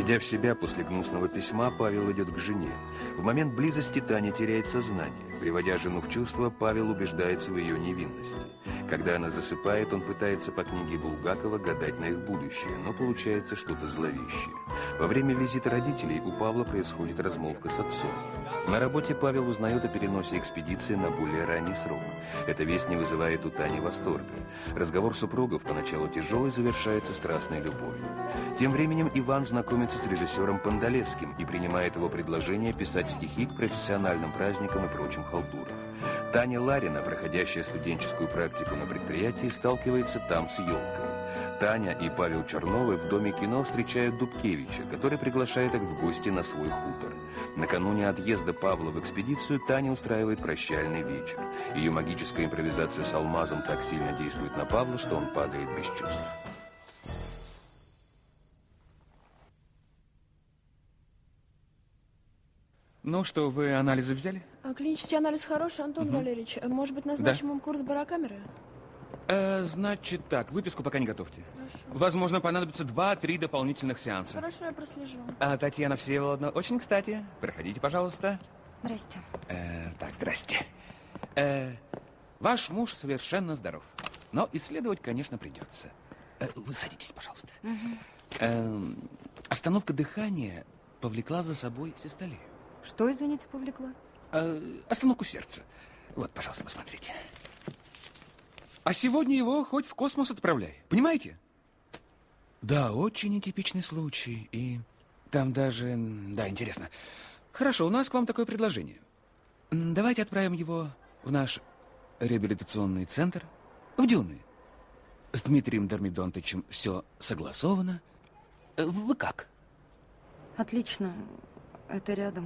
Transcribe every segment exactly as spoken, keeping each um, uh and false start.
Придя в себя после гнусного письма, Павел идет к жене. В момент близости Таня теряет сознание. Приводя жену в чувство, Павел убеждается в ее невинности. Когда она засыпает, он пытается по книге Булгакова гадать на их будущее, но получается что-то зловещее. Во время визита родителей у Павла происходит размолвка с отцом. На работе Павел узнает о переносе экспедиции на более ранний срок. Эта весть не вызывает у Тани восторга. Разговор супругов, поначалу тяжелый, завершается страстной любовью. Тем временем Иван знакомится с режиссером Пандалевским и принимает его предложение писать стихи к профессиональным праздникам и прочим халтурам. Таня Ларина, проходящая студенческую практику на предприятии, сталкивается там с елкой. Таня и Павел Черновы в Доме кино встречают Дубкевича, который приглашает их в гости на свой хутор. Накануне отъезда Павла в экспедицию Таня устраивает прощальный вечер. Ее магическая импровизация с алмазом так сильно действует на Павла, что он падает без чувств. Ну что, вы анализы взяли? А клинический анализ хороший, Антон угу. Валерьевич. Может быть, назначим да. им курс барокамеры? Э, значит так, выписку пока не готовьте. Хорошо. Возможно, понадобится два-три дополнительных сеанса. Хорошо, я прослежу. А, Татьяна Всеволодовна, очень кстати. Проходите, пожалуйста. Здрасте. Э, так, здрасте. Э, ваш муж совершенно здоров. Но исследовать, конечно, придется. Э, вы садитесь, пожалуйста. Угу. Э, остановка дыхания повлекла за собой систолию. Что, извините, повлекла? Э, остановку сердца. Вот, пожалуйста, посмотрите. А сегодня его хоть в космос отправляй. Понимаете? Да, очень нетипичный случай. И там даже... Да, интересно. Хорошо, у нас к вам такое предложение. Давайте отправим его в наш реабилитационный центр, в Дюны. С Дмитрием Дормидонтовичем все согласовано. Вы как? Отлично. Это рядом.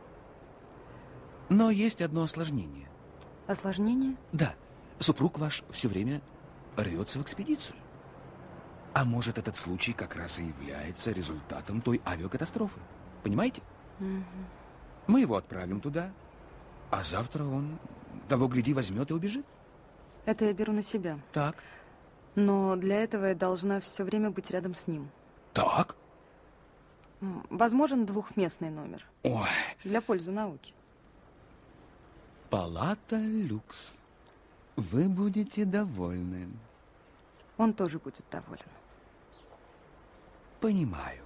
Но есть одно осложнение. Осложнение? Да. Супруг ваш все время рвется в экспедицию. А может, этот случай как раз и является результатом той авиакатастрофы. Понимаете? Угу. Мы его отправим туда, а завтра он, того гляди, возьмет и убежит. Это я беру на себя. Так. Но для этого я должна все время быть рядом с ним. Так. Возможен двухместный номер. Ой. Для пользы науки. Палата люкс. Вы будете довольны. Он тоже будет доволен. Понимаю.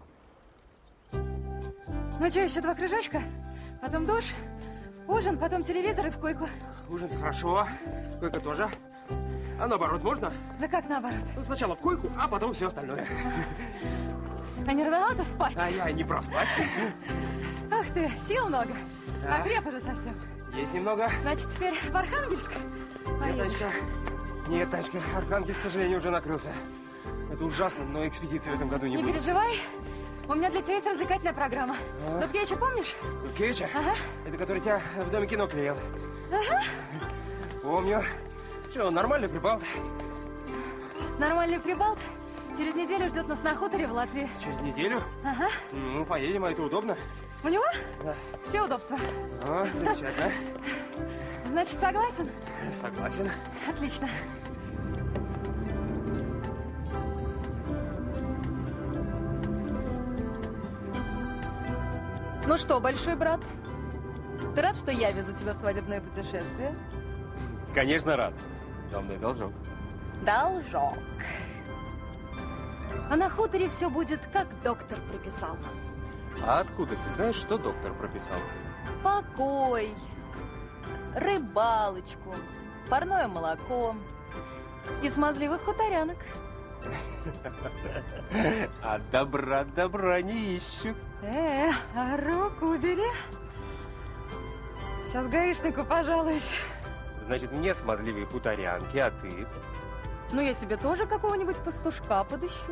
Ну что, еще два кружочка? Потом душ, ужин, потом телевизор и в койку. Ужин хорошо, койка тоже. А наоборот можно? Да как наоборот? Ну, сначала в койку, а потом все остальное. А не рановато спать? А я не проспать. Ах ты, сил много. Да. Окреп уже совсем. Есть немного. Значит, теперь в Архангельск? Нет, Танечка. Нет, Танечка, Архангельск, к сожалению, уже накрылся. Это ужасно, но экспедиции в этом году не, не будет. Не переживай. У меня для тебя есть развлекательная программа. А? Дубкевича помнишь? Дубкевича? Ага. Это который тебя в Доме кино клеил. Ага. Помню. Что, нормальный прибалт? Нормальный прибалт. Через неделю ждет нас на хуторе в Латвии. Через неделю? Ага. Ну, поедем, а это удобно. У него? Да. Все удобства. О, замечательно. Значит, согласен? Согласен. Отлично. Ну что, большой брат, ты рад, что я везу тебя в свадебное путешествие? Конечно, рад. За мной должок. Должок. А на хуторе все будет, как доктор прописал. А откуда ты знаешь, что доктор прописал? Покой, рыбалочку, парное молоко и смазливых хуторянок. А добра добра не ищут. Э, а руку убери. Сейчас гаишнику пожалуюсь. Значит, мне смазливые хуторянки, а ты? Ну, я себе тоже какого-нибудь пастушка подыщу.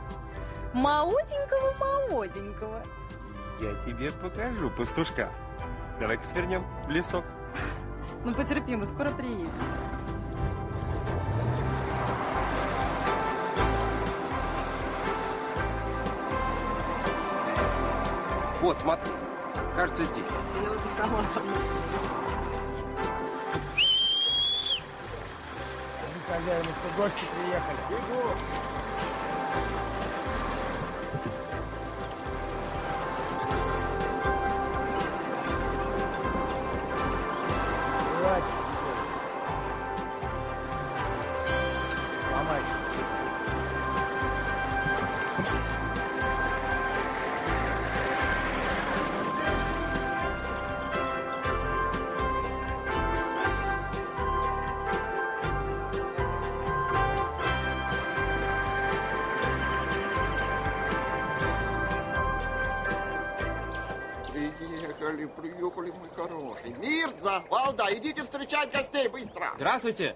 Молоденького-молоденького. Я тебе покажу пастушка. Давай-ка свернем в лесок. Ну, потерпи, мы скоро приедем. Вот, смотри. Кажется, здесь. Я уже сама. Хозяин, что гости приехали. Бегу. приехали, приехали, мой хороший. Мирза, Валда, идите встречать гостей быстро. Здравствуйте.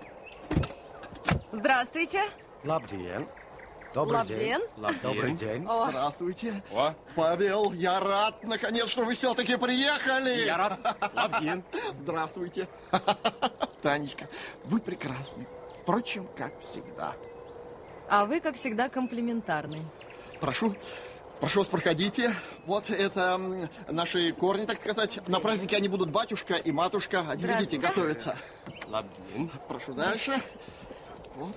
Здравствуйте. Лабдиен. Добрый Лабден. день. Лабден. Добрый день. О. Здравствуйте. О. Павел, я рад, наконец, что вы все-таки приехали. Я рад. Лабден. Здравствуйте. Танечка, вы прекрасны. Впрочем, как всегда. А вы, как всегда, комплиментарный. Прошу, прошу вас, проходите. Вот это м, наши корни, так сказать. На празднике они будут батюшка и матушка. Они, видите, готовятся. Лабден. Прошу дальше. Вот.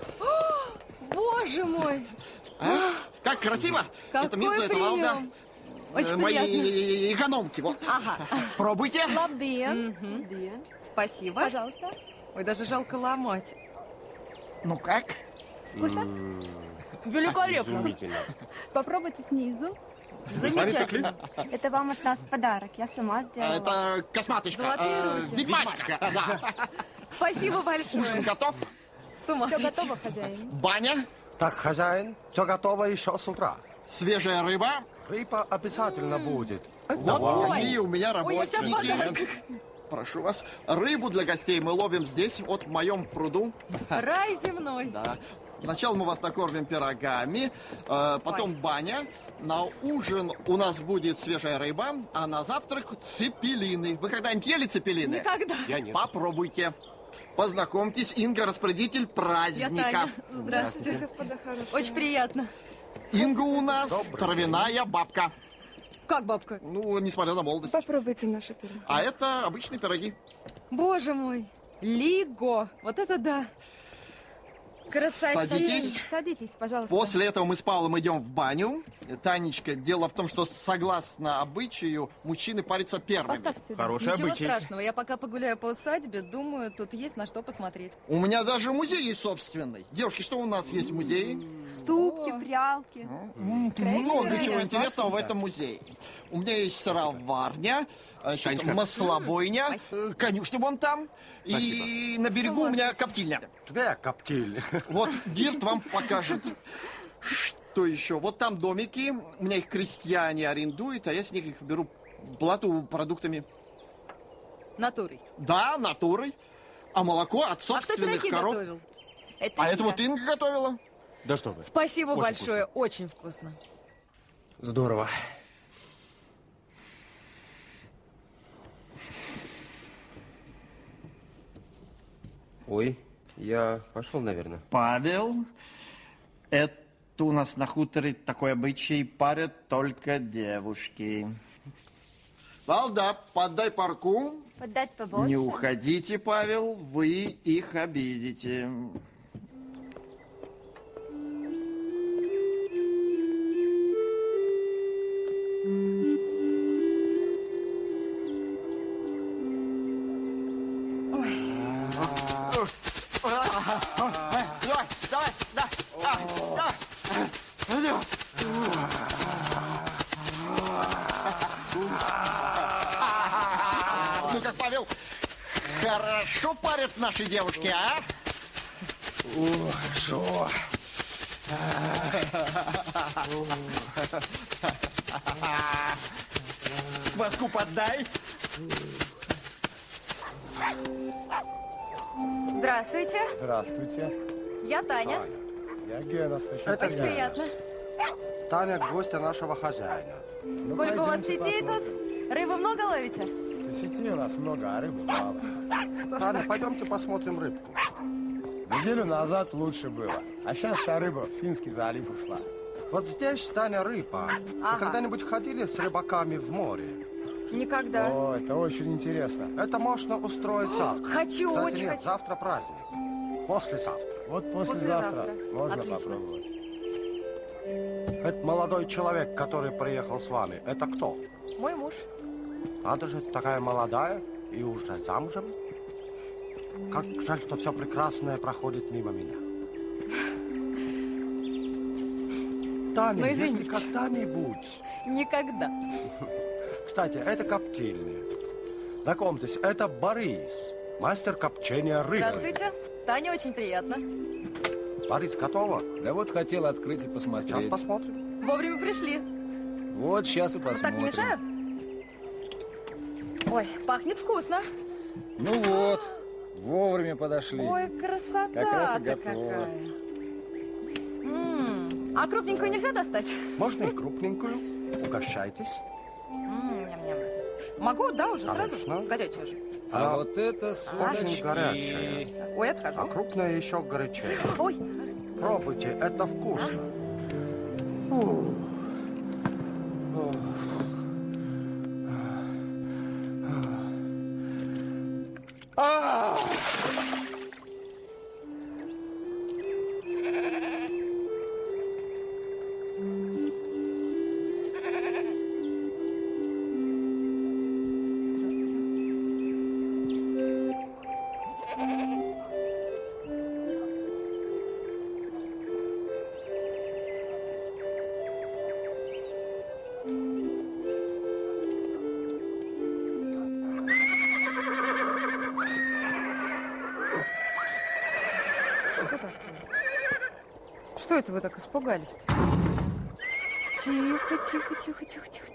Боже мой! А? Как красиво! Какой это Мирза, это Валда. прием! Очень Э, Мои приятно. экономки, вот. Ага. Пробуйте. Лабден. Мгм. Спасибо. Пожалуйста. Ой, даже жалко ломать. Ну как? Вкусно? Великолепно. Изумительно. Попробуйте снизу. Замечательно. Это вам от нас подарок. Я сама А, сделала. Это косматочка. Золотые э, руки. Ведьмачка. Да. Спасибо Ужин большое. готов? С ума Все сойти. готово, хозяин. Баня, Так, хозяин, все готово еще с утра. свежая рыба. Рыба обязательно будет. Вот они у меня Ой, я вся в работники. подарках. Прошу вас. Рыбу для гостей мы ловим здесь, вот в моем пруду. Рай земной. Да. Сначала мы вас накормим пирогами, э, потом Ой. баня. На ужин у нас будет свежая рыба, а на завтрак цепелины. Вы когда-нибудь ели цепелины? Никогда. Я нет. Попробуйте. Познакомьтесь, Инга, распорядитель Я праздника. Таня. Здравствуйте, господа хорошие. Очень приятно. Инга у нас Добрый травяная бабка. Как бабка? Ну, несмотря на молодость. Попробуйте наши пироги. А это обычные пироги. Боже мой. Лиго. Вот это да. Красота. Садитесь. Садитесь, пожалуйста. После этого мы с Павлом идем в баню. Танечка, дело в том, что согласно обычаю, мужчины парятся первыми. Поставь сюда. Хороший Ничего обычай. страшного. Я пока погуляю по усадьбе, думаю, тут есть на что посмотреть. У меня даже музей есть собственный. Девушки, что у нас есть в музее? Ступки, прялки. М, Много чего интересного в этом музее. У меня есть сыроварня, значит, Танечка. маслобойня, э, конюшня вон там. И Спасибо. на берегу у меня коптильня. Две коптильни. Вот Гирт вам покажет. Что еще? Вот там домики. У меня их крестьяне арендуют, а я с них их беру плату продуктами. Натурой. Да, натурой. А молоко от А кто собственных пироги коров. готовил? Это А я. это вот Инга готовила. Да что вы. Спасибо Очень большое. Очень вкусно. Здорово. Ой, я пошел, наверное. Павел, это у нас на хуторе такой обычай, парят только девушки. Валда, подай парку. Поддать побольше. Не уходите, Павел, вы их обидите. Давай, давай, да. А, давай. Давай. Ну как, Павел, хорошо парят наши девушки, а? О, хорошо. Баску поддай. Здравствуйте. Здравствуйте. Я Таня. Я Гена, слышу. Это Очень я. приятно. Таня, гостья нашего хозяина. Ну, Сколько у вас пойдемте сетей тут? посмотрим. Рыбы много ловите? Сетей у нас много, а рыбы мало. Таня, пойдемте посмотрим рыбку. Неделю назад лучше было. А сейчас вся рыба в Финский залив ушла. Вот здесь, Таня, рыба. Ага. Вы когда-нибудь ходили с рыбаками в море? Никогда. О, это очень интересно. Это можно устроить завтра. Хочу, Кстати, очень нет, хочу. завтра праздник. Послезавтра. Вот послезавтра, Послезавтра. можно Отлично. попробовать. Это молодой человек, который приехал с вами. Это кто? Мой муж. Надо же, такая молодая и уже замужем. Как жаль, что все прекрасное проходит мимо меня. Таня, Ну, если извините. когда-нибудь... Никогда. Кстати, это коптильня. Знакомьтесь, это Борис, мастер копчения рыбы. Здравствуйте. Таня, очень приятно. Борис, готово? Да вот хотел открыть и Сейчас посмотреть. посмотрим. Вовремя пришли. Вот сейчас и Вот так посмотрим. не мешаю? Ой, пахнет вкусно. Ну вот, вовремя подошли. Ой, красота как раз и какая. готово. М-м, а крупненькую нельзя достать? Можно и крупненькую. Угощайтесь. М, ням-ням. Могу, да, уже Конечно. сразу? Горячая же. А, а вот это очень судочки. горячая. Ой, отхожу. А крупная еще горячее. Ой. Пробуйте, это вкусно. Ух. А! Что такое? Что это вы так испугались-то? Тихо, тихо, тихо, тихо, тихо.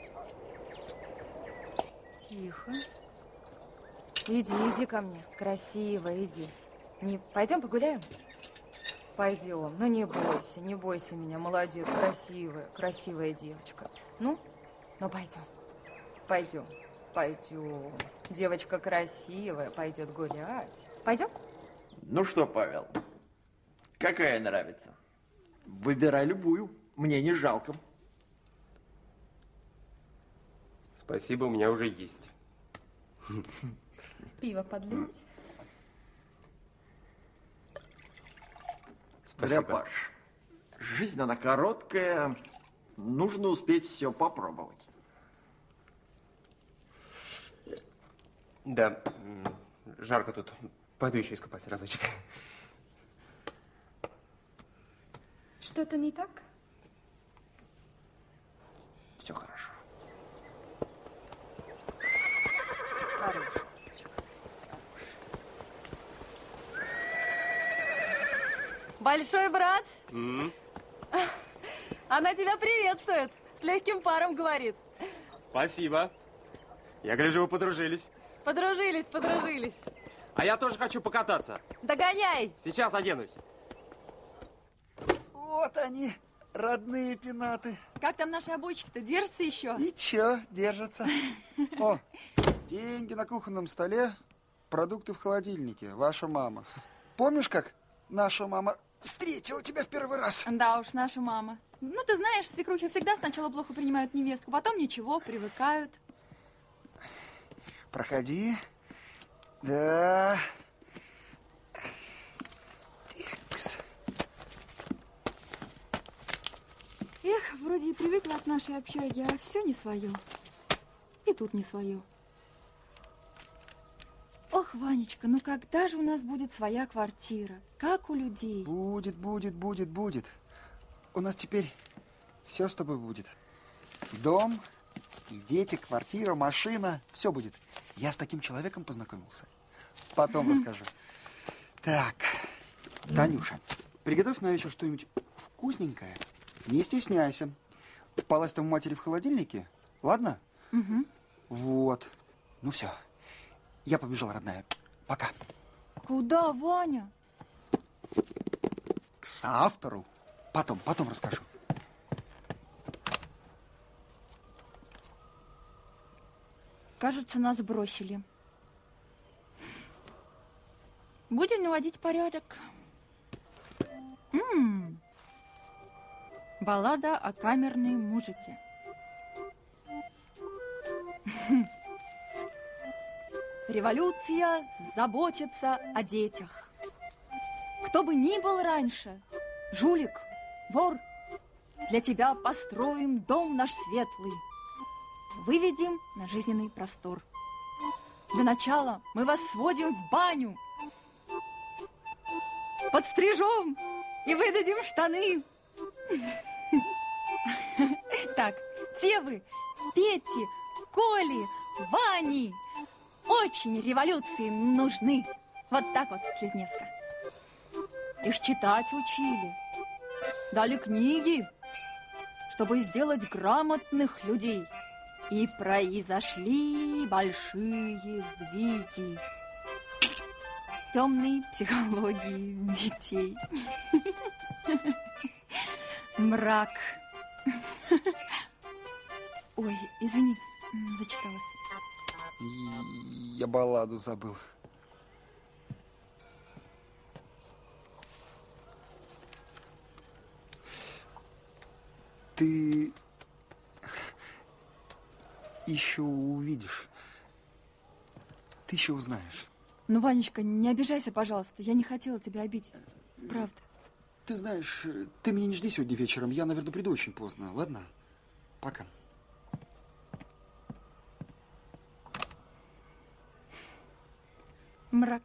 Тихо. Иди, иди ко мне. Красиво, иди. Не... Пойдем погуляем? Пойдем. Ну, не бойся, не бойся меня. Молодец, красивая, красивая девочка. Ну, ну, пойдем. Пойдем, пойдем. Девочка красивая, пойдет гулять. Пойдем? Ну что, Павел, какая нравится? Выбирай любую, мне не жалко. Спасибо, у меня уже есть. Пиво подлить? Спасибо. Паш, жизнь она короткая, нужно успеть все попробовать. Да, жарко тут. Пойду еще искупать разочек. Что-то не так? Все хорошо. Хорошая. Большой брат, Mm. она тебя приветствует. С легким паром говорит. Спасибо. Я гляжу, вы подружились. Подружились, подружились. А я тоже хочу покататься. Догоняй. Сейчас оденусь. Вот они, родные пенаты. Как там наши обойчики-то? Держатся еще? Ничего, держатся. О, деньги на кухонном столе, продукты в холодильнике. Ваша мама. Помнишь, как наша мама встретила тебя в первый раз? Да уж, наша мама. Ну, ты знаешь, свекрухи всегда сначала плохо принимают невестку, потом ничего, привыкают. Проходи. Да. Текс. Эх, вроде и привыкла от нашей общаги, а все не свое. И тут не свое. Ох, Ванечка, ну когда же у нас будет своя квартира? Как у людей? Будет, будет, будет, будет. У нас теперь все с тобой будет. Дом, и дети, квартира, машина. Все будет. Я с таким человеком познакомился. Потом расскажу. Так, Танюша, приготовь на вечер что-нибудь вкусненькое. Не стесняйся. Попалась там у матери в холодильнике. Ладно? Угу. Вот. Ну все. Я побежал, родная. Пока. Куда, Ваня? К соавтору. Потом, потом расскажу. Кажется, нас бросили. Будем наводить порядок. М-м. Баллада о камерной музыке. Революция заботится о детях. Кто бы ни был раньше, жулик, вор, для тебя построим дом наш светлый. Выведем на жизненный простор. Для начала мы вас сводим в баню. Подстрижем и выдадим штаны. Так, все вы, Пети, Коли, Вани, очень революции нужны. Вот так вот, Слизневска. Их читать учили. Дали книги, чтобы сделать грамотных людей. И произошли большие сдвиги темной психологии детей. Мрак. Ой, извини, зачиталась. Я балладу забыл. Ты еще увидишь. Ты еще узнаешь. Ну, Ванечка, не обижайся, пожалуйста. Я не хотела тебя обидеть. Правда. Ты знаешь, ты меня не жди сегодня вечером. Я, наверное, приду очень поздно. Ладно? Пока. Мрак.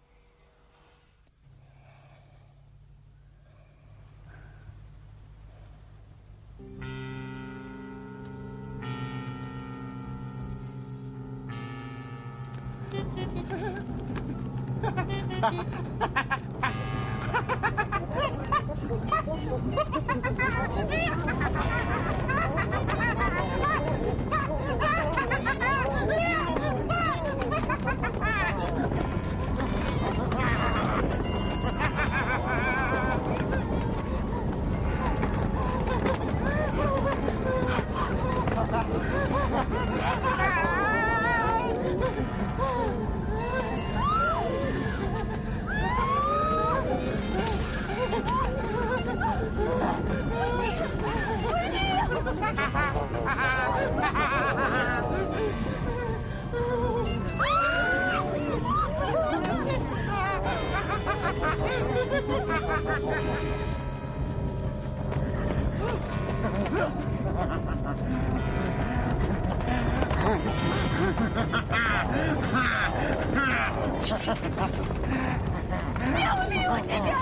Я убила тебя!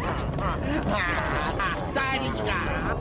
Танечка!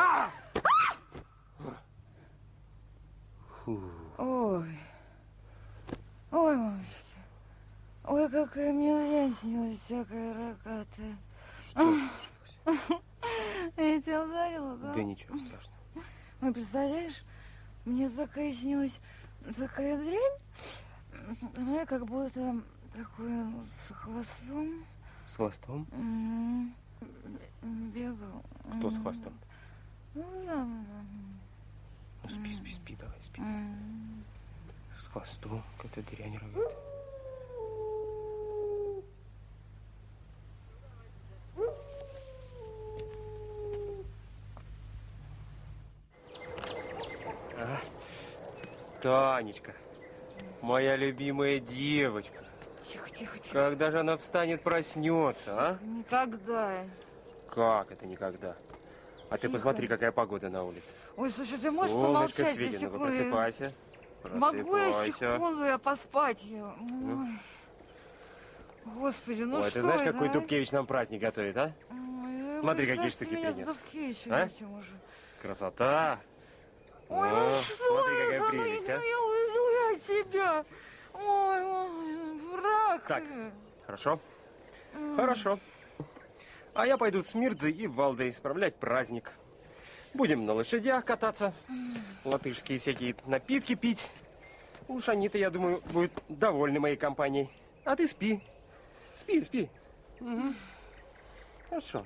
Ой. Ой, мамочки. Ой, какая мне дрянь снилась всякая рогатая. Что? Я тебя ударила, да? Да ничего страшного. Ой, представляешь, мне такая снилась такая дрянь. Мне как будто такой с хвостом. С хвостом? М-м, бегал. Кто с хвостом? Ну, да. Ну, спи, спи, спи, давай, спи. М-м. С хвостом, какая-то дрянь рогатая. А? Танечка, моя любимая девочка. Тихо, тихо, тихо. Когда же она встанет, проснется, а? Никогда. Как это никогда? А ты Тихо. посмотри, какая погода на улице. Ой, слушай, ты можешь Солнышко помолчать светит, на ну-ка секунду? просыпайся. Могу я Просыпайся. секунду, я поспать? Ой. Ну. Господи, ну Ой, что ты знаешь, это, какой а? Дубкевич нам праздник готовит, а? Ой, Смотри, вы какие оставьте штуки меня с принес. Дубкевичем А? этим уже. Красота. Ой, О, ну что смотри, это? какая Ну, прелесть, ну, а? я уйду от тебя. Ой, ой, враг. Так, хорошо? М. Хорошо. А я пойду с Мирдзой и Валдой справлять праздник. Будем на лошадях кататься, латышские всякие напитки пить. Уж они-то, я думаю, будут довольны моей компанией. А ты спи. Спи, спи. Угу. Хорошо.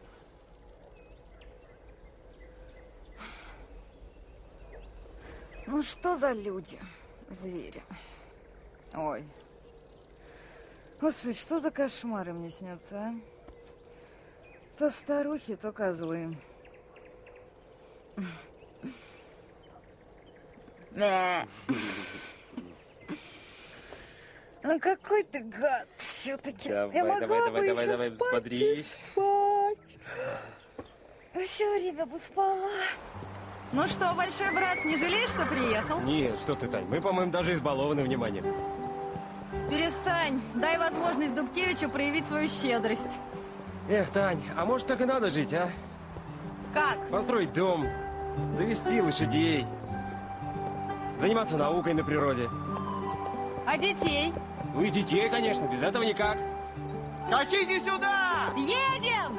Ну что за люди, звери? Ой. Господи, что за кошмары мне снятся, а? То старухи, то козлы. Мя. Ну какой ты гад все-таки. Давай, Я могла давай, бы давай, еще давай, давай, спать, взбодрись. спать. Все время бы спала. Ну что, большой брат, не жалеешь, что приехал? Нет, что ты, Тань, мы, по-моему, даже избалованы вниманием. Перестань. Дай возможность Дубкевичу проявить свою щедрость. Эх, Тань, а может так и надо жить, а? Как? Построить дом, завести лошадей, заниматься наукой на природе. А детей? Ну и детей, конечно, без этого никак. Катите сюда! Едем!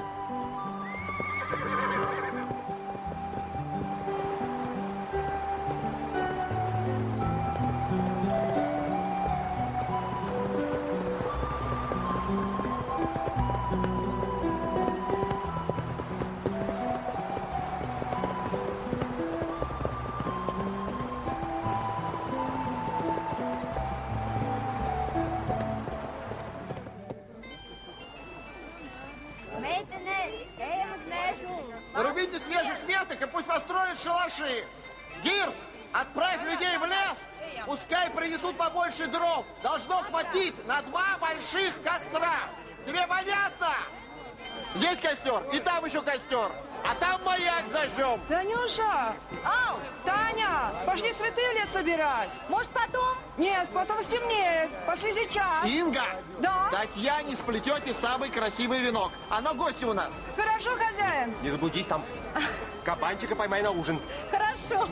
наши! Гир, отправь людей в лес! Пускай принесут побольше дров. Должно хватить на два больших костра. Тебе понятно? Здесь костер, и там еще костер. А там маяк зажжем. Танюша! Ау! Таня! Пошли цветы в лес собирать. Может, потом? Нет, потом стемнеет. Пошли сейчас. Инга! Да? Татьяне сплетете самый красивый венок. Она гостья у нас. Хорошо, хозяин. Не заблудись там. Кабанчика поймай на ужин. Хорошо.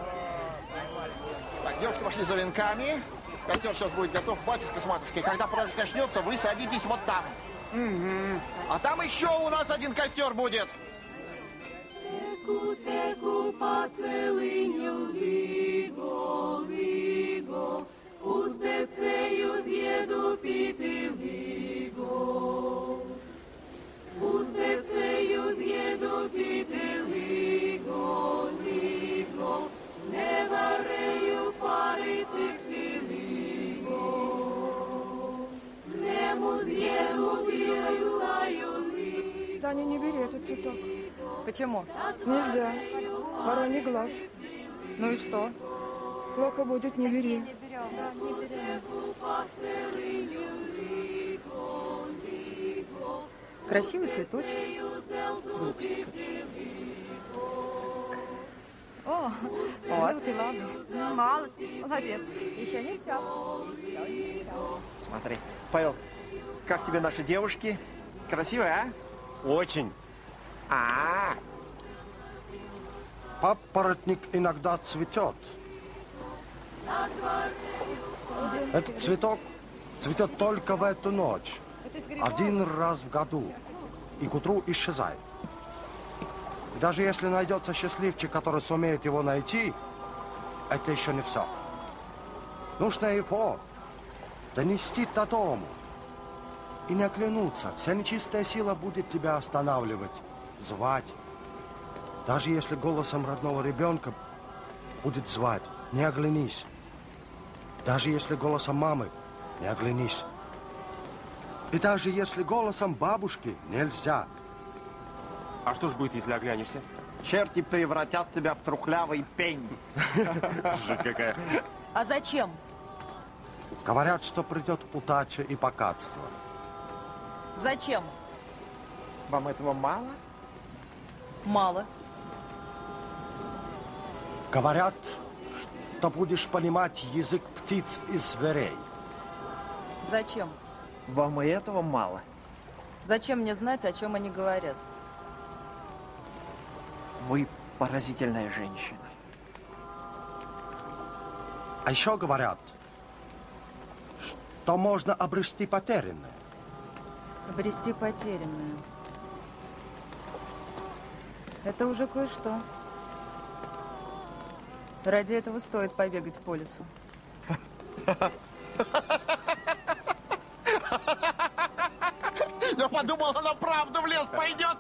Так, девушки пошли за венками. Костер сейчас будет готов, батюшка с матушкой. Когда праздник начнется, вы садитесь вот там. Угу. А там еще у нас один костер будет. Теку, теку по целиню, віго, віго, устецею з'їду піти віго. Устецею з'їду піти віго, віго, не варею парити віго. Нему з'єду з'єю знаю віго. Таня, не бери этот цветок. Почему? Нельзя. Вороний глаз. Ну и что? Плохо будет, не бери. Красивый цветочек. Глупости. О, Вот. ты ладно. Молодец. Молодец. Еще не все. Смотри. Павел, как тебе наши девушки? Красивые, а? Очень. А, Папоротник иногда цветет. Этот цветок цветет только в эту ночь. Один раз в году. И к утру исчезает. И даже если найдется счастливчик, который сумеет его найти, это еще не все. Нужно его донести до дому. И не оглянуться. Вся нечистая сила будет тебя останавливать, звать. Даже если голосом родного ребенка будет звать, не оглянись. Даже если голосом мамы, не оглянись. И даже если голосом бабушки, нельзя. А что ж будет, если оглянешься? черти превратят тебя в трухлявый пень. Жуть какая. А зачем? Говорят, что придет удача и богатство. Зачем? Вам этого мало? Мало. Говорят, что будешь понимать язык птиц и зверей. Зачем? Вам и этого мало? Зачем мне знать, о чем они говорят? Вы поразительная женщина. А еще говорят, что можно обрести потерянное. Обрести потерянное. Это уже кое-что. Ради этого стоит побегать по лесу. Я подумал, она правда в лес пойдет.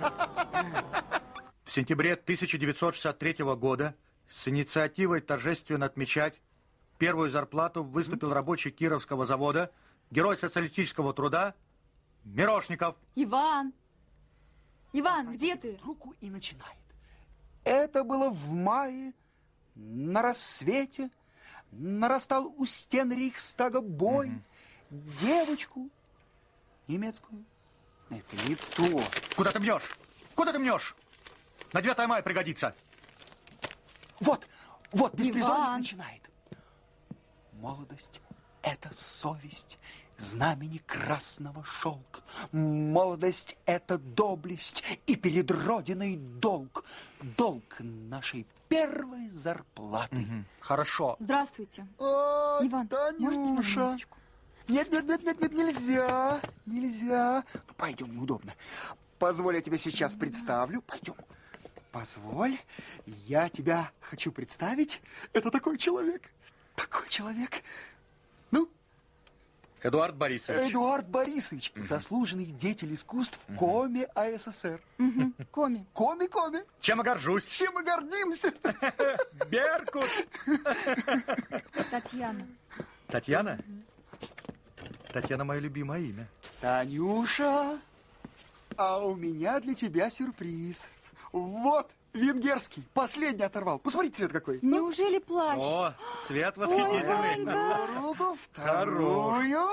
В сентябре тысяча девятьсот шестьдесят третьего года с инициативой торжественно отмечать первую зарплату выступил рабочий Кировского завода, герой социалистического труда Мирошников. Иван! Иван, где ты? Руку и начинает. Это было в мае, на рассвете. Нарастал у стен Рейхстага бой. Угу. Девочку немецкую. Это не то. Куда ты мнешь? Куда ты мнешь? На девятое мая пригодится. Вот, вот, беспризорник начинает. Молодость – это совесть, знамени красного шелк. Молодость – это доблесть и перед Родиной долг. Долг нашей первой зарплаты. Угу. Хорошо. Здравствуйте. О, Иван, можете минуточку? Нет, нет, нет, нет, нет, нельзя, нельзя. Ну, пойдем, неудобно. Позволь, я тебя сейчас представлю. Пойдем. Позволь, я тебя хочу представить. Это такой человек, такой человек. Ну? Эдуард Борисович. Эдуард Борисович, угу. Заслуженный деятель искусств угу. Коми АССР. Угу. Коми. Коми, Коми. Чем мы горжусь? Чем мы гордимся? Беркут. Татьяна. Татьяна? Татьяна мое любимое имя. Танюша, а у меня для тебя сюрприз. Вот, Венгерский. Последний оторвал. Посмотрите, цвет какой. Неужели плащ? О, цвет восхитительный. Руку, вторую.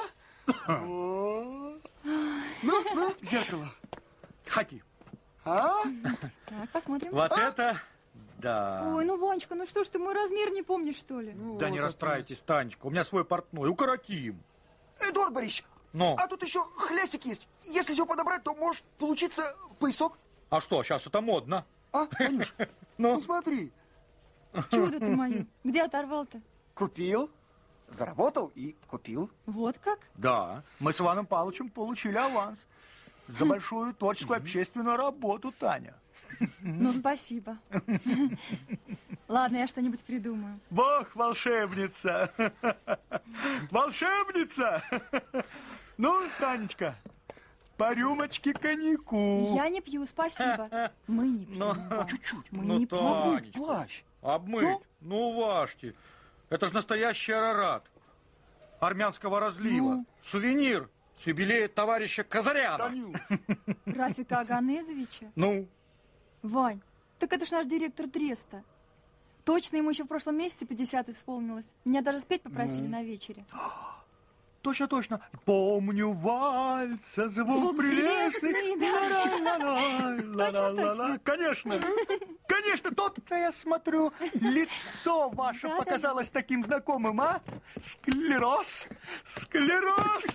Ну, ну, зеркало. Хаки. А? Так, посмотрим. Вот это, да. Ой, ну, Ванечка, ну что ж ты мой размер не помнишь, что ли? Ну, да вот не это. расстраивайтесь, Танечка, у меня свой портной, укоротим. Эдуард Борисович, Ну? а тут еще хлястик есть. Если все подобрать, то может получиться поясок. А что, сейчас это модно? А, Танюш, ну? ну смотри. Чудо ты мое. Где оторвал-то? Купил, заработал и купил. Вот как? Да, мы с Иваном Павловичем получили аванс за большую творческую общественную работу, Таня. Ну, спасибо. Ладно, я что-нибудь придумаю. Бог, волшебница! Волшебница! Ну, Танечка, по рюмочке коньяку. Я не пью, спасибо. Мы не пьем. Ну, чуть-чуть. Мы ну, не пьем. Танечка, Плащ. обмыть? Ну, ну уважьте. Это же настоящий арарат армянского разлива. Ну? Сувенир с юбилея товарища Казаряна. Танюш. Рафика Аганезовича? Ну? Вань, так это ж наш директор Треста. Точно ему еще в прошлом месяце пятьдесят исполнилось. Меня даже спеть попросили Ну? на вечере. Точно, точно. Помню вальса, звук, Звук прелестный. прелестный, да. Точно, точно. Конечно. Конечно, тот-то я смотрю, лицо ваше Да, показалось таким знакомым, а? Склероз, склероз.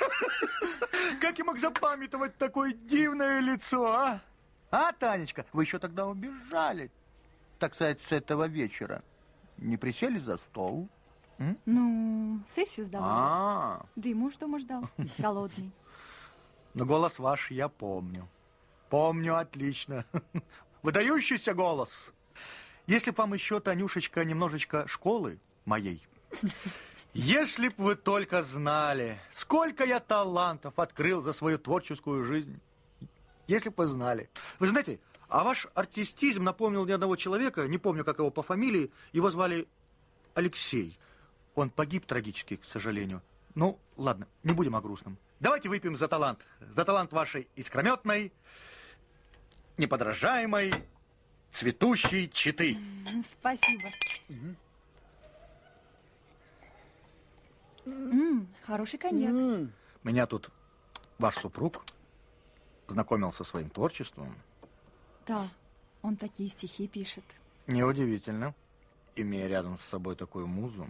Как я мог запамятовать такое дивное лицо, а? А, Танечка, вы еще тогда убежали, так сказать, с этого вечера. Не присели за стол? М? Ну, сессию сдавали. А, Да и муж дома ждал. Голодный. но голос ваш я помню. Помню отлично. Выдающийся голос. Если б вам еще, Танюшечка, немножечко школы моей. Если б вы только знали, сколько я талантов открыл за свою творческую жизнь. Если бы вы знали. Вы знаете, а ваш артистизм напомнил мне одного человека, не помню, как его по фамилии, его звали Алексей. Он погиб трагически, к сожалению. Ну, ладно, не будем о грустном. Давайте выпьем за талант. За талант вашей искрометной, неподражаемой, цветущей читы. Спасибо. М, хороший коньяк. Меня тут ваш супруг знакомил со своим творчеством. Да, он такие стихи пишет. Неудивительно, имея рядом с собой такую музу.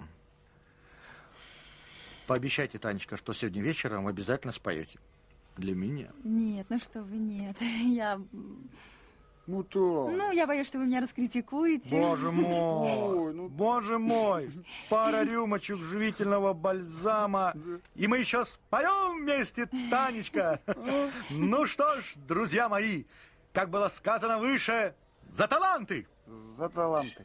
Пообещайте, Танечка, что сегодня вечером вы обязательно споете. Для меня. Нет, ну что вы, нет. Я... Ну то. Ну, я боюсь, что вы меня раскритикуете. Боже мой, ну, боже мой. Пара рюмочек живительного бальзама. И мы еще споем вместе, Танечка. Ну что ж, друзья мои, как было сказано выше, за таланты! За таланты.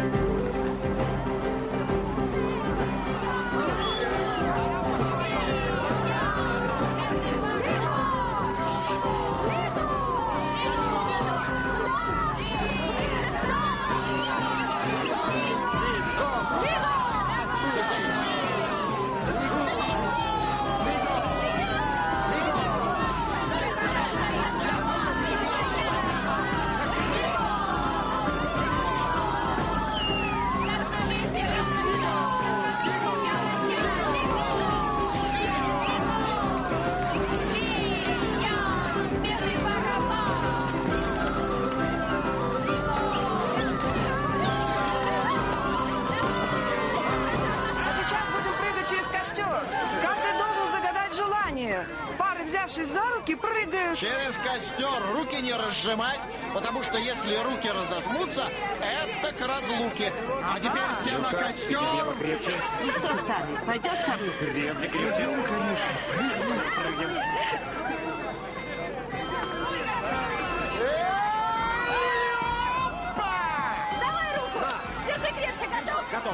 Пары, взявшись за руки, прыгают. Через костер руки не разжимать, потому что если руки разожмутся, это к разлуке. А теперь все на костер. Ну что, старый, пойдешь со мной? Крепче, крепче. Ну, конечно. Прыгнем. Давай руку! Держи крепче, готов? Готов.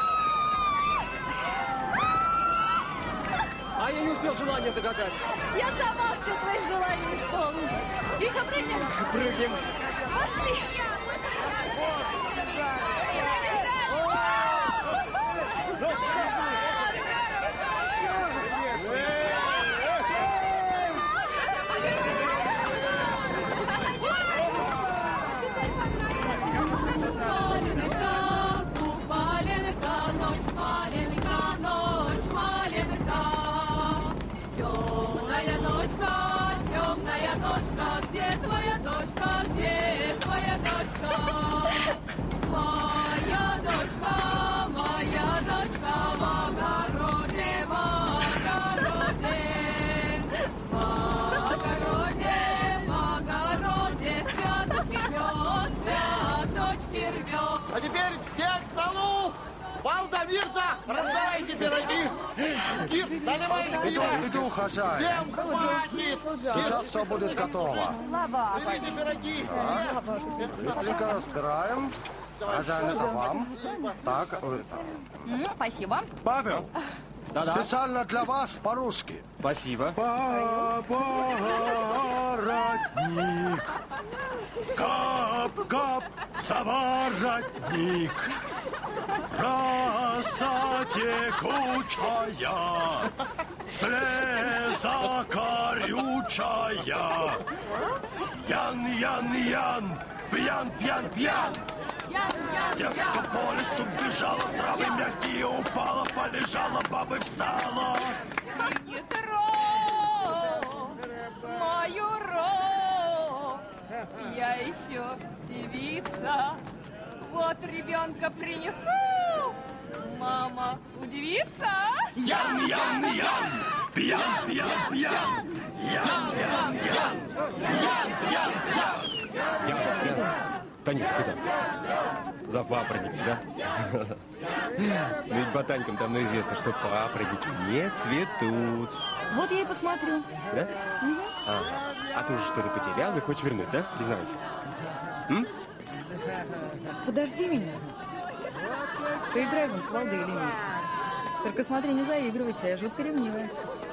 А я не успел желание загадать. Я сама все твои желания исполню. Еще прыгнем? Прыгнем. Пошли! Мирта, Мирта, раздавайте пироги. Мир, наливайте Иду, пиво. иду, хозяин. Всем хватит. Сейчас все будет готово. Берите пироги. Быстренько разбираем. Хозяин, это вам. Так, это. Спасибо. Павел, Да-да. специально для вас по-русски. Спасибо. Папа, воротник, кап-кап, заворотник, роса текучая, слеза корючая, ян, ян, ян, пьян, пьян, пьян. Девка по лесу бежала, травы мягкие упала, полежала, бабы встала. Не тронь мою рот, я еще девица. Вот ребенка принесу, мама удивится. Ян, ян, ян, пьян, пьян, пьян, ян, ян, ян, пьян, пьян, пьян. Я сейчас приду. Танюш, куда? За папоротником, да? Ну ведь ботаникам давно известно, что папоротники не цветут. Вот я и посмотрю. Да? А, а ты уже что-то потерял и хочешь вернуть, да? Признавайся. М? Подожди меня. Поиграй вон с Валдой или Миртей. Только смотри, не заигрывайся, я жутко ревнивая.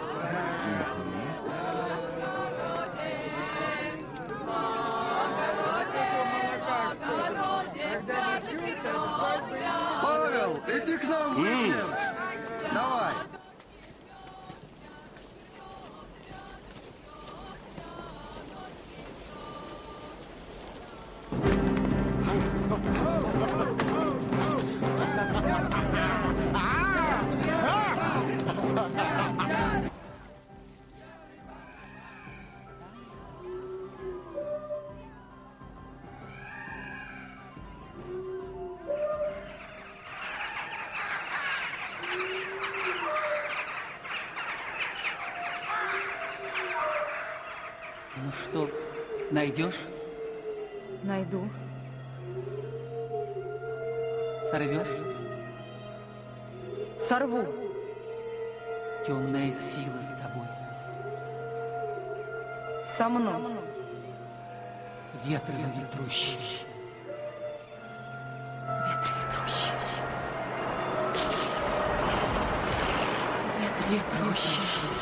Павел, иди к нам, выпьем. Давай. Ну что, найдешь? Найду. Сорвешь? Сорву. Темная сила с тобой. Со мной. Ветры ветрущие. Ветры ветрущие. Ветры ветрущие.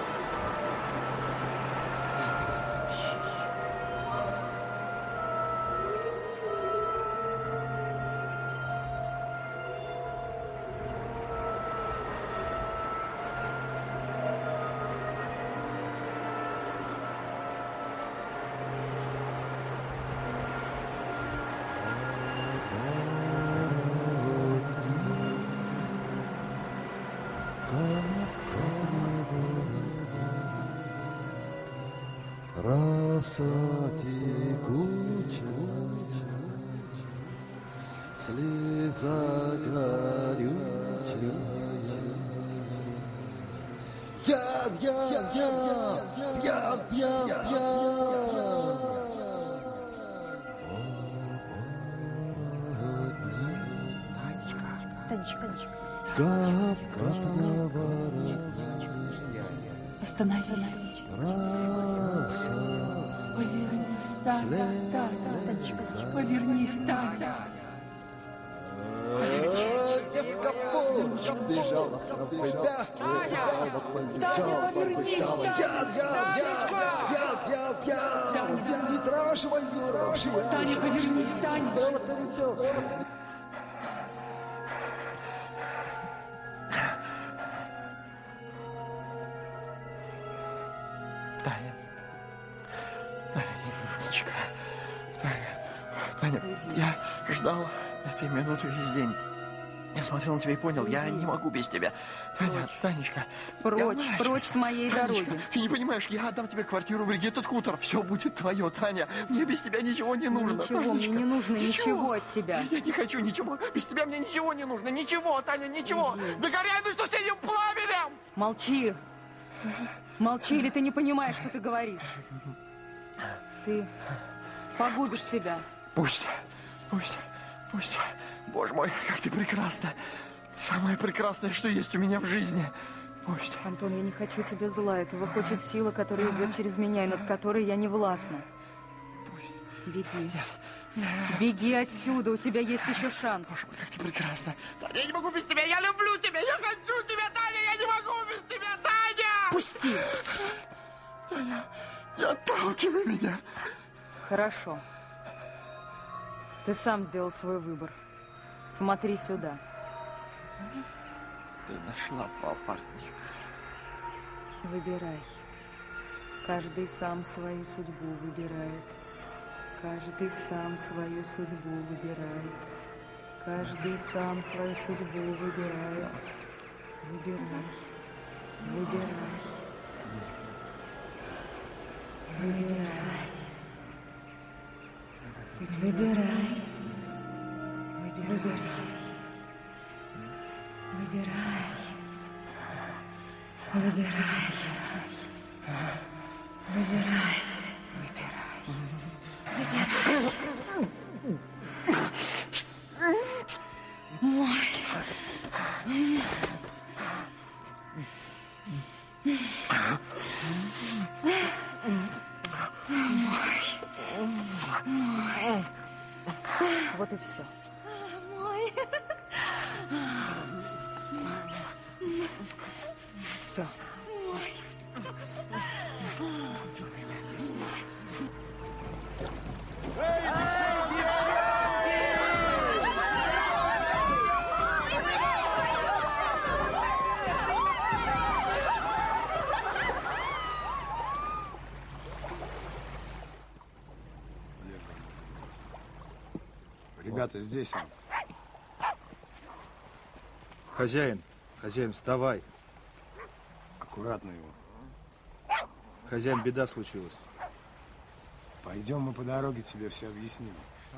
Роса текучая, слеза горючая. Пьян, пьян, пьян, пьян, пьян, пьян. Танечка, Танечка. Кап, кап на воротник. Остановись. Роса. Повернись, Таня, Таня, Танечка, повернись, Таня. Девка полночь бежала, травой мягкий, побежала, побежала. Пьян, пьян, пьян, пьян, пьян, пьян. Не трожь мою рожь. Таня, повернись, Таня. Таня. Танечка. Таня. Таня, я ждал этой минуты весь день. Я смотрел на тебя и понял, я не могу без тебя. Таня, Танечка. Прочь, я, прочь с моей Танечка, дороги. ты не понимаешь, я отдам тебе квартиру в Регет хутор. Все будет твое, Таня. Мне без тебя ничего не нужно. Ничего, Танечка, мне не нужно ничего, ничего от тебя. Я не хочу ничего. Без тебя мне ничего не нужно. Ничего, Таня, ничего. Иди. Догоряй на соседним пламенем! Молчи. Молчи, или ты не понимаешь, что ты говоришь. Ты погубишь себя. Пусть, пусть, пусть. Боже мой, как ты прекрасна. самое прекрасное, что есть у меня в жизни. Пусть. Антон, я не хочу тебе зла. Этого хочет сила, которая идет через меня, и над которой я не властна. Беги. Беги отсюда, у тебя есть еще шанс. Боже мой, как ты прекрасна. Таня, я не могу без тебя, я люблю тебя, я хочу тебя, Таня, я не могу без тебя, Таня! Пусти! Таня, не отталкивай меня. Хорошо. Ты сам сделал свой выбор. Смотри сюда. Ты нашла папоротник. Выбирай. Каждый сам свою судьбу выбирает. Каждый сам свою судьбу выбирает. Каждый сам свою судьбу выбирает. Выбирай. Выбирай. Выбирай. Выбирай. Выбирай. Выбирай. Выбирай. Выбирай. Мой. Мой. Вот и все. Мой. Все. Ребята, здесь он. Хозяин, хозяин, вставай. Аккуратно его. Хозяин, беда случилась. Пойдем, мы по дороге тебе все объясним.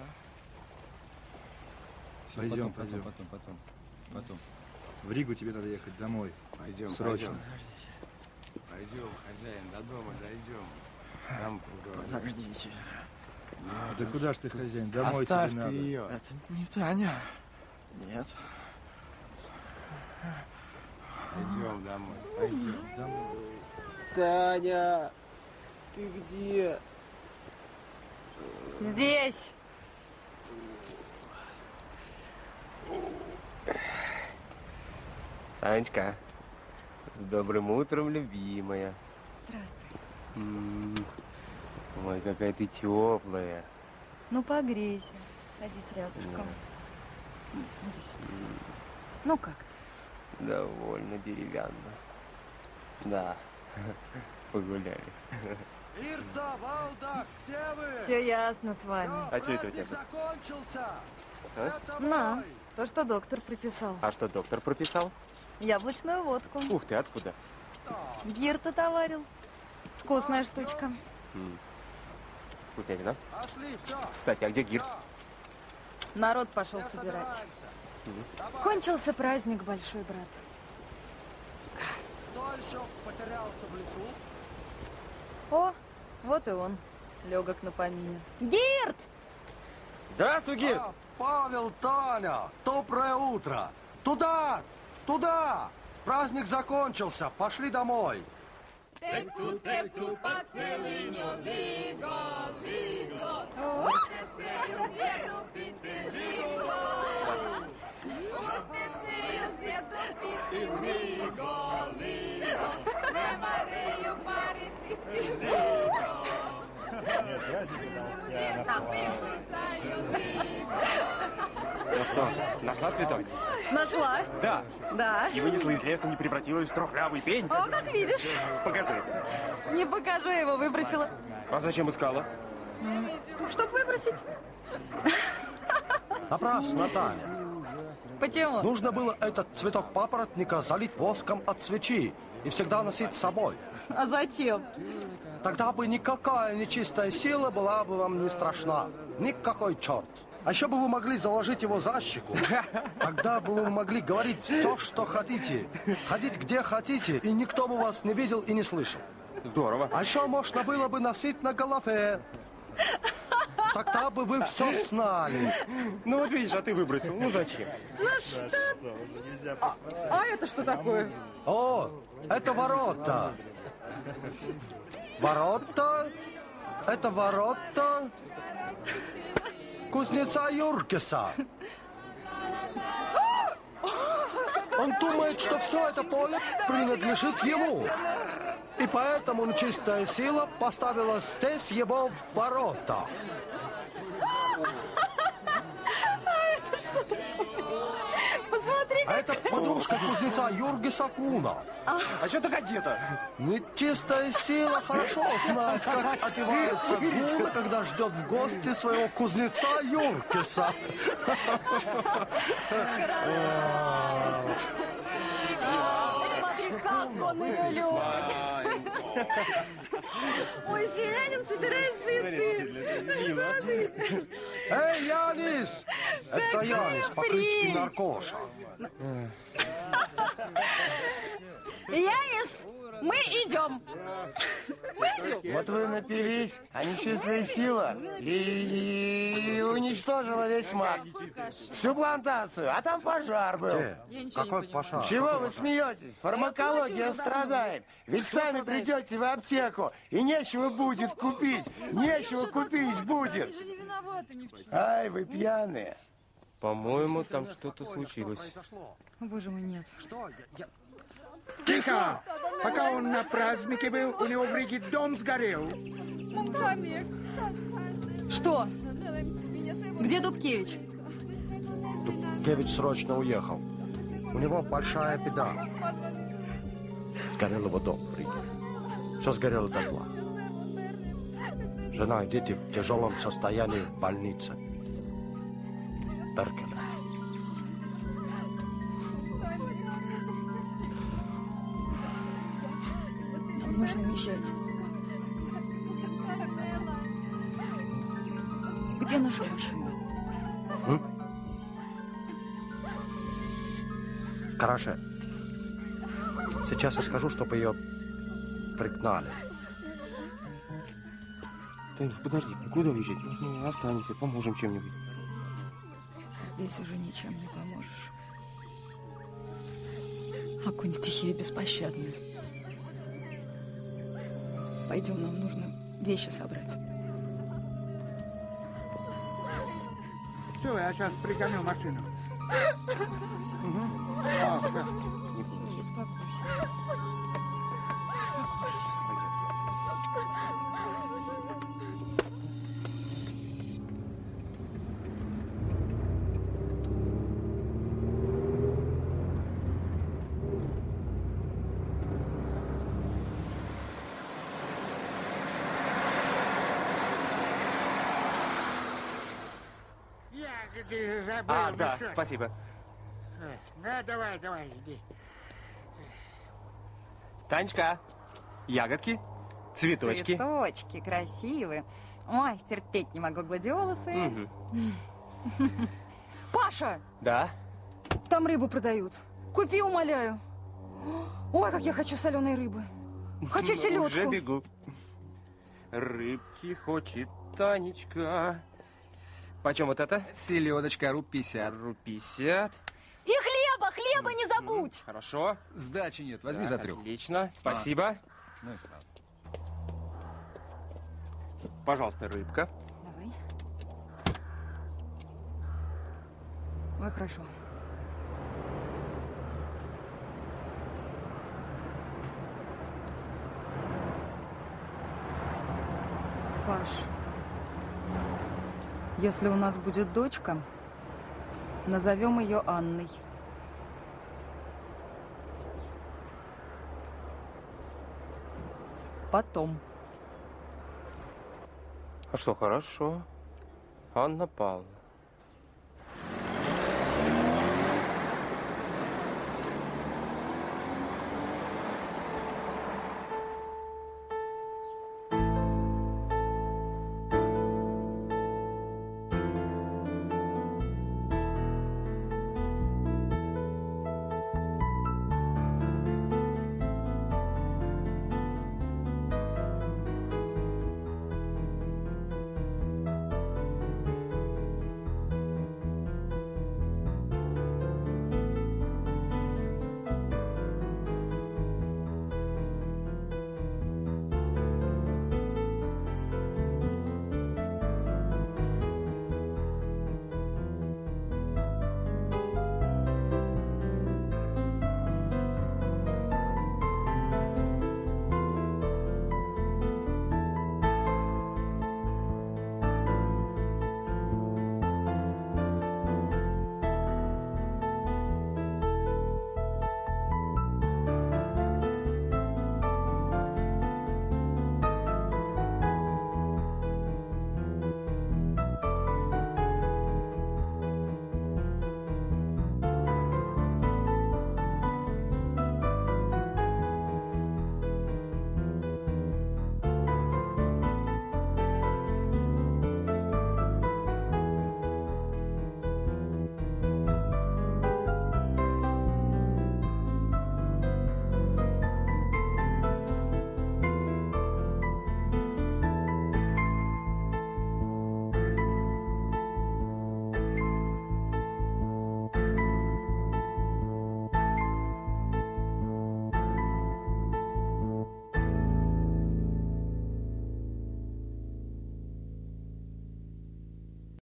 Все, пойдем, потом, пойдем. Потом, потом, потом, потом. В Ригу тебе надо ехать домой. Пойдем, срочно. Пойдем, пойдем хозяин, до дома дойдем. Там поговорим. Подождите. Нет, да ну куда ж ты, хозяин? Домой оставь тебе надо. ее. Это не Таня. Нет. Пойдем домой, пойдем. Домой. Таня, ты где? Здесь. Танечка, с добрым утром, любимая. Здравствуй. М-м-м. Ой, какая ты теплая. Ну, погрейся. Садись рядышком. Иди сюда. Ну, как ты? Довольно деревянно. Да, погуляли. Ирца, Валда, где вы? Все ясно с вами. А что это у тебя? Закончился. А? На, то, что доктор прописал. А что доктор прописал? Яблочную водку. Ух ты, откуда? Гирт отоварил. Вкусная штучка. М. Вкуснятина. Пошли, все. Кстати, а где Гирт? Народ пошел собирать. Кончился праздник, большой брат. Кто еще потерялся в лесу? О, вот и он. Легок на помине. Гирт! Здравствуй, Гирт! А, Павел, Таня, доброе утро. Туда, туда. Праздник закончился, пошли домой. Teku, teku, pa celinjo ligo, ligo. Ustnice ju zjedu piti ligo. Ustnice ju zjedu piti ligo, ligo. Ne mareju pariti ti ligo. Ну что, нашла цветок? Нашла? Да. Да. И вынесла из леса, не превратилась в трухлявый пень? О, как видишь. Покажи. Не покажу, я его выбросила. А зачем искала? Чтоб выбросить. Напрасно, Таня. Почему? Нужно было этот цветок папоротника залить воском от свечи и всегда носить с собой. А зачем? Тогда бы никакая нечистая сила была бы вам не страшна. Никакой черт. А еще бы вы могли заложить его за щеку. Тогда бы вы могли говорить все, что хотите. Ходить где хотите, и никто бы вас не видел и не слышал. Здорово. А еще можно было бы носить на голове. тогда бы вы все знали. Ну вот видишь, а ты выбросил. Ну зачем? Ну что? А, а это что такое? О, это ворота. Ворота? Это ворота кузнеца Юркиса. Он думает, что все это поле принадлежит ему. И поэтому нечистая сила поставила здесь его ворота. А это что такое? Посмотри, А это подружка кузнеца Юргиса Куна. А, а что так одета? Нечистая сила хорошо знает, как одевается Гуна, когда ждет в гости своего кузнеца Юркиса. смотри, как он ее любит. Ой, селянин собирает цветы. Смотри. Эй, Янис! Это Янис по кличке Наркоша. Янис, мы идем. Мы идем. Вот вы напились, а нечистая сила и, и уничтожила весь маг. Всю плантацию, а там пожар был. Какой пожар? Чего вы смеетесь? Фармакология страдает. Ведь сами придете в аптеку, и нечего будет купить. Нечего купить будет. Ай, вы пьяные. По-моему, там что-то случилось. О, боже мой, нет. Что? Я... Тихо! Пока он на празднике был, у него в Риге дом сгорел. Что? Где Дубкевич? Дубкевич срочно уехал. У него большая беда. Сгорел его дом в Риге. Все сгорело дотла. Жена и дети в тяжелом состоянии в больнице. Беркеле. Нам нужно уезжать. Где наша машина? М? В гараже. Сейчас я скажу, чтобы ее пригнали. Танюш, подожди, куда уезжать? Нужно останемся, поможем чем-нибудь. Здесь уже ничем не поможешь. Огонь стихия беспощадная. Пойдем, нам нужно вещи собрать. Все, я сейчас пригоню машину. Угу. О, да. Успокойся. Ты забыл, А, ну да, что? спасибо. Ну, давай, давай, иди. Танечка, ягодки, цветочки. Цветочки красивые. Ой, терпеть не могу гладиолусы. Угу. Паша! Да? Там рыбу продают. Купи, умоляю. Ой, как я хочу соленой рыбы. Хочу селедку. Уже бегу. Рыбки хочет Танечка. Почем вот это? Селедочка, руб пятьдесят. Руб пятьдесят. И хлеба, хлеба не забудь. Хорошо. Сдачи нет, возьми Так, за трех. Отлично, спасибо. А. Ну и слава. Пожалуйста, рыбка. Давай. Ой, хорошо. Паш, если у нас будет дочка, назовем ее Анной. Потом. А что, хорошо. Анна Павловна.